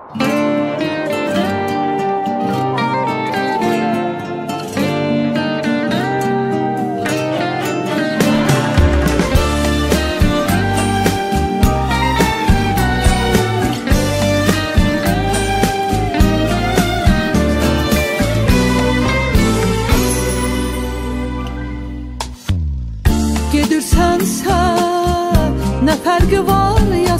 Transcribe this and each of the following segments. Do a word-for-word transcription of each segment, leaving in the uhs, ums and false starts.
Gedirsensə nə fərqi var ya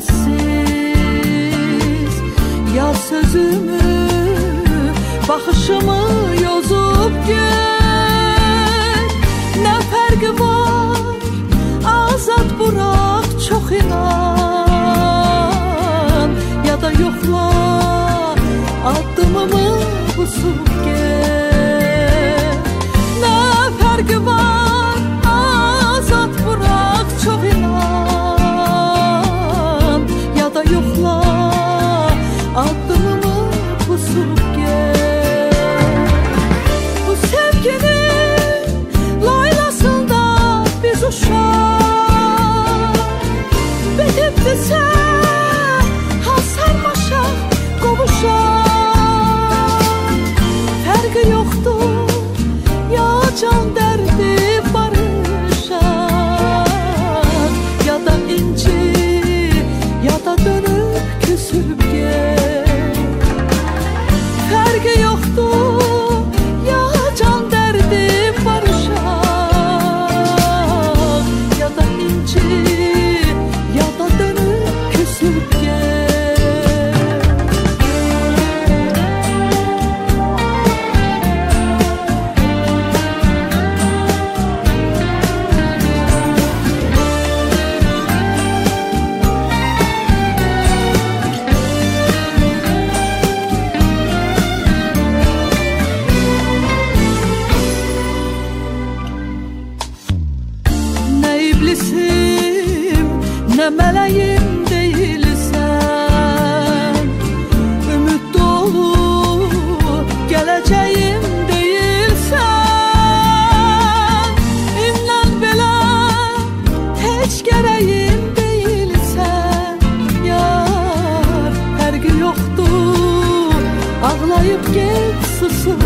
səssiz, ya sözümü, baxışımı yozub get. Nə fərqi var, azad burax, çox inan, ya da yoxla, addımımı busub get. Nə fərqi var, çok inan, ya da yoxla, addımımı pusup gel. Bu sevginin laylasında biz uşaq, bitibdisə hasarmaşaq, qovuşaq. Fərqi yoxdur, ya can dərdi ya da dönüp küsüp gel. Fərqi yoxdur, ya can dərdi barışaq, ya da inci, ya da dönüp küsüp gel. Nə mələyim deyilsən, ümid dolu gələcəyim deyilsən. İndən belə heç gərəyim deyilsən, yar. Fərqi yoxdur, ağlayıb get, susub